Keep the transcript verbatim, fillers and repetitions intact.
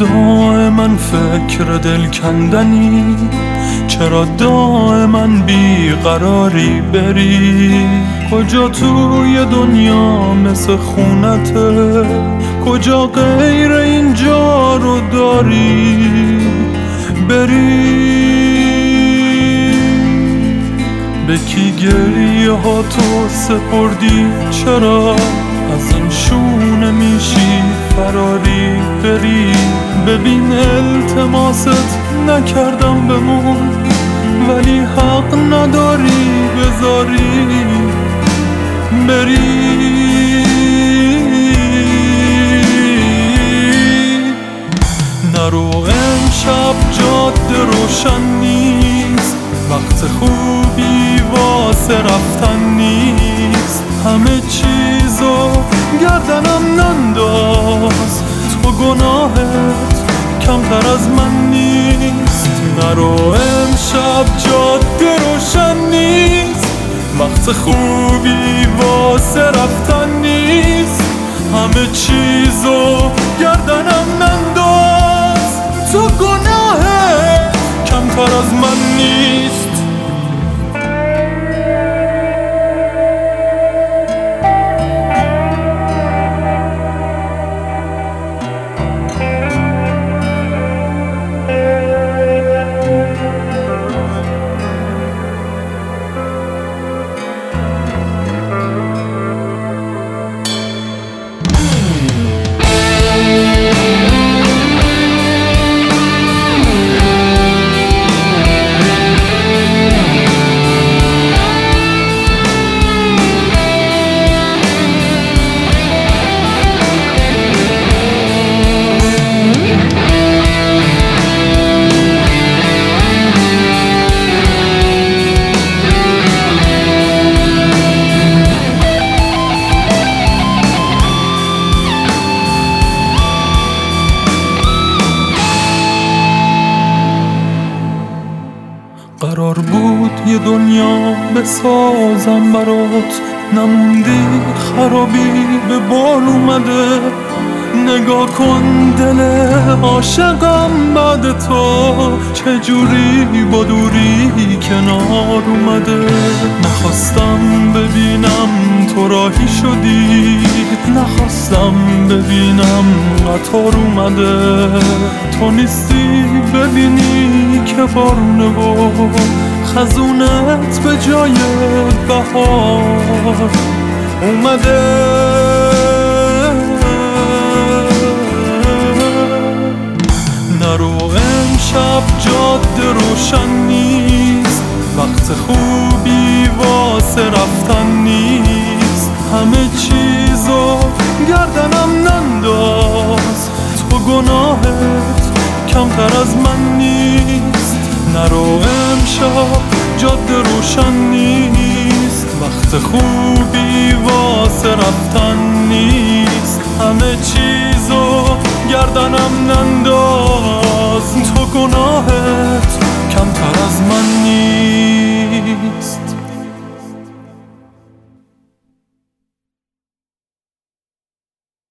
دائما فکر دل کندنی؟ چرا دائما بیقراری بری؟ کجا توی دنیا مثل خونته؟ کجا غیر اینجا رو داری بری؟ به کی گریه ها تو سپردی؟ چرا از این شونه میشی فراری بری؟ ببین التماست نکردم بمون، ولی حق نداری بذاری بری. نرو امشب جاده روشن نیست، وقت خوبی واسه رفتن نیست. همه چیزو گردنم ننداز، تو گناهت کمتر از من نیست. نرو امشب جاده روشن نیست، وقت خوبی واسه رفتن نیست. همه چیزو گردنم ننداز، تو گناهت کمتر از من نیست. قرار بود یه دنیا بسازم برات، نموندی خرابی به بال اومده. نگاه کن دل عاشقم بعد تو چجوری با دوری کنار اومده. نخواستم ببینم تو راهی شدی، نخواستم ببینم قطار اومده. تو نیستی ببینی که بارونه و خزونت به جای بهار اومده. نرو امشب جاده روشن نیست، وقت خوبی واسه رفتن نیست. همه چیزو گردنم ننداز، تو گناهت کمتر از من نیست. نرو امشب جاده روشن نیست، وقت خوبی واسه رفتن نیست. همه چیزو گردنم ننداز، تو گناهت